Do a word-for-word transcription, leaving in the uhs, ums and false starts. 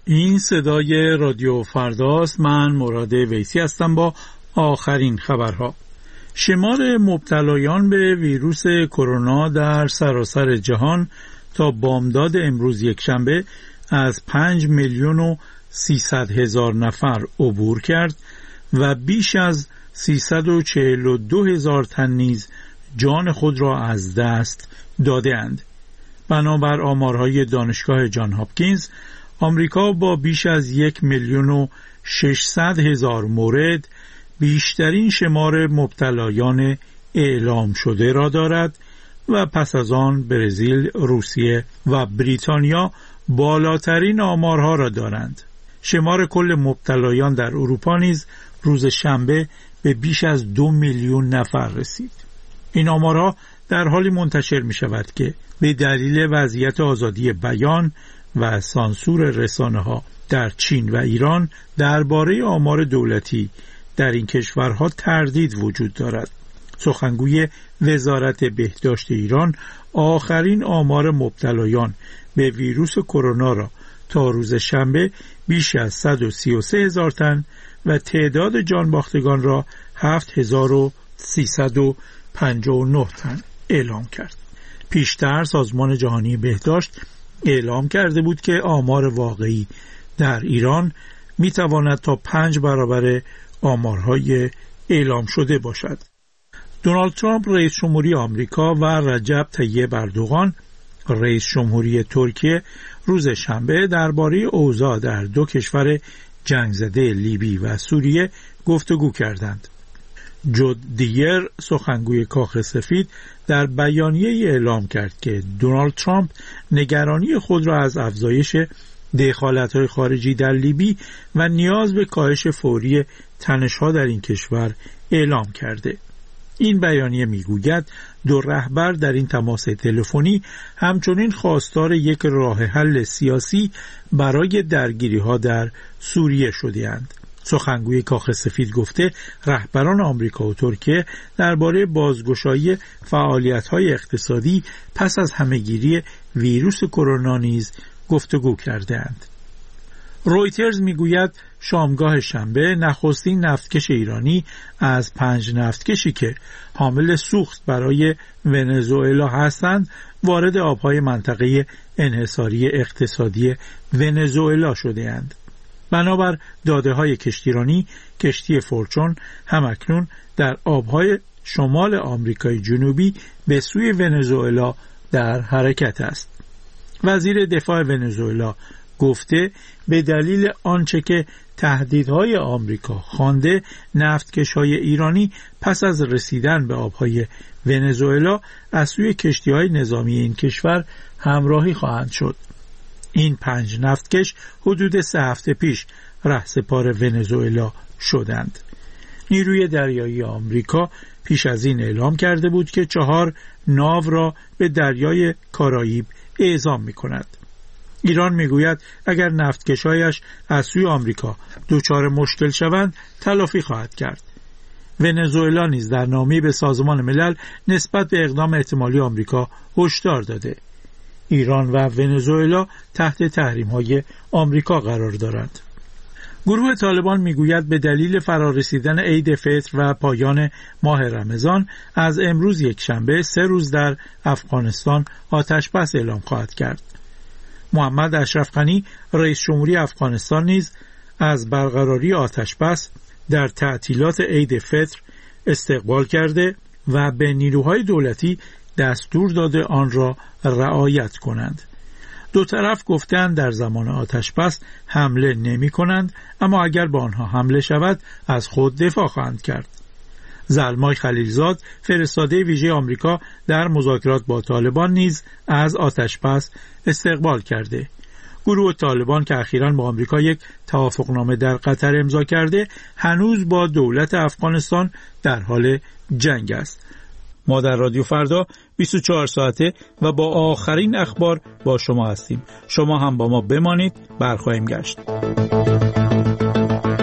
این صدای رادیو فرداست. من مراد ویسی هستم با آخرین خبرها. شمار مبتلایان به ویروس کرونا در سراسر جهان تا بامداد امروز یکشنبه از پنج میلیون و سیصد هزار نفر عبور کرد و بیش از سیصد و چهل و دو هزار تن نیز جان خود را از دست داده‌اند. بنابر آمارهای دانشگاه جان هاپکینز، آمریکا با بیش از یک میلیون و ششصد هزار مورد بیشترین شمار مبتلایان اعلام شده را دارد و پس از آن برزیل، روسیه و بریتانیا بالاترین آمارها را دارند. شمار کل مبتلایان در اروپا نیز روز شنبه به بیش از دو میلیون نفر رسید. این آمارها در حالی منتشر می شود که به دلیل وضعیت آزادی بیان و سانسور رسانه‌ها در چین و ایران درباره آمار دولتی در این کشورها تردید وجود دارد. سخنگوی وزارت بهداشت ایران آخرین آمار مبتلایان به ویروس کرونا را تا روز شنبه بیش از صد و سی و سه هزار تن و تعداد جانباختگان را هفت هزار و سیصد و پنجاه و نه تن اعلام کرد. پیشتر سازمان جهانی بهداشت اعلام کرده بود که آمار واقعی در ایران می تواند تا پنج برابر آمارهای اعلام شده باشد. دونالد ترامپ رئیس جمهوری آمریکا و رجب طیب اردوغان رئیس جمهوری ترکیه روز شنبه درباره اوضاع در دو کشور جنگ زده لیبی و سوریه گفتگو کردند. جود دیر، سخنگوی کاخ سفید، در بیانیه اعلام کرد که دونالد ترامپ نگرانی خود را از افزایش دخالت‌های خارجی در لیبی و نیاز به کاهش فوری تنش‌ها در این کشور اعلام کرده. این بیانیه میگوید دو رهبر در این تماس تلفنی همچنین خواستار یک راه حل سیاسی برای درگیری‌ها در سوریه شده‌اند. سخنگوی کاخ سفید گفته رهبران آمریکا و ترکیه درباره بازگشایی فعالیت‌های اقتصادی پس از همهگیری ویروس کرونا نیز گفتگو کرده‌اند. رویترز میگوید شامگاه شنبه نخستین نفتکش ایرانی از پنج نفتکشی که حامل سوخت برای ونزوئلا هستند وارد آبهای منطقه انحصاری اقتصادی ونزوئلا شده‌اند. بنابر داده‌های کشتیرانی، کشتی فورچون همکنون در آبهای شمال آمریکای جنوبی به سوی ونزوئلا در حرکت است. وزیر دفاع ونزوئلا گفته به دلیل آنچه که تهدیدهای آمریکا خوانده نفتکش‌های ایرانی پس از رسیدن به آبهای ونزوئلا از سوی کشتی‌های نظامی این کشور همراهی خواهند شد. این پنج نفتکش حدود سه هفته پیش رهسپار ونزوئلا شدند. نیروی دریایی آمریکا پیش از این اعلام کرده بود که چهار ناو را به دریای کارائیب اعزام می کند. ایران میگوید اگر نفتکشایش از سوی آمریکا دچار مشکل شوند تلافی خواهد کرد. ونزوئلا نیز در نامه‌ای به سازمان ملل نسبت به اقدام احتمالی آمریکا هشدار داده. ایران و ونزوئلا تحت تحریم‌های آمریکا قرار دارند. گروه طالبان میگوید به دلیل فرارسیدن عید فطر و پایان ماه رمضان از امروز یکشنبه سه روز در افغانستان آتش بس اعلام خواهد کرد. محمد اشرف غنی رئیس جمهوری افغانستان نیز از برقراری آتش بس در تعطیلات عید فطر استقبال کرده و به نیروهای دولتی دستور داده آن را رعایت کنند. دو طرف گفتند در زمان آتش بس حمله نمی کنند، اما اگر به آنها حمله شود از خود دفاع خواهند کرد. زلمای خلیلزاد فرستاده ویژه آمریکا در مذاکرات با طالبان نیز از آتش بس استقبال کرده. گروه طالبان که اخیراً با آمریکا یک توافقنامه در قطر امضا کرده هنوز با دولت افغانستان در حال جنگ است. ما در رادیو فردا بیست و چهار ساعته و با آخرین اخبار با شما هستیم. شما هم با ما بمانید، برخواهیم گشت.